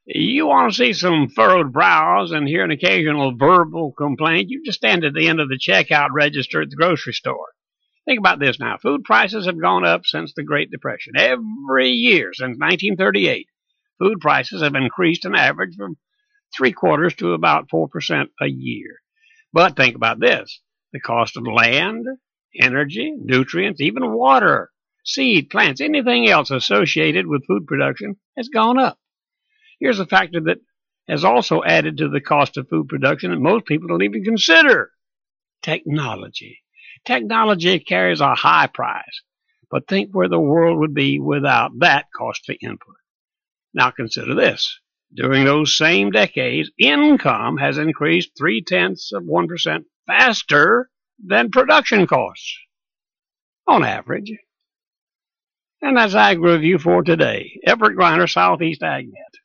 You want to see some furrowed brows and hear an occasional verbal complaint, you just stand at the end of the checkout register at the grocery store. Think about this now. Food prices have gone up since the Great Depression. Every year since 1938, food prices have increased an average from 3/4 to about 4% a year. But think about this. The cost of land, energy, nutrients, even water, seed, plants, anything else associated with food production has gone up. Here's a factor that has also added to the cost of food production that most people don't even consider. Technology. Technology carries a high price, but think where the world would be without that costly input. Now consider this. During those same decades, income has increased 0.3% faster than production costs, on average. And that's Ag Review for today. Everett Griner, Southeast AgNet.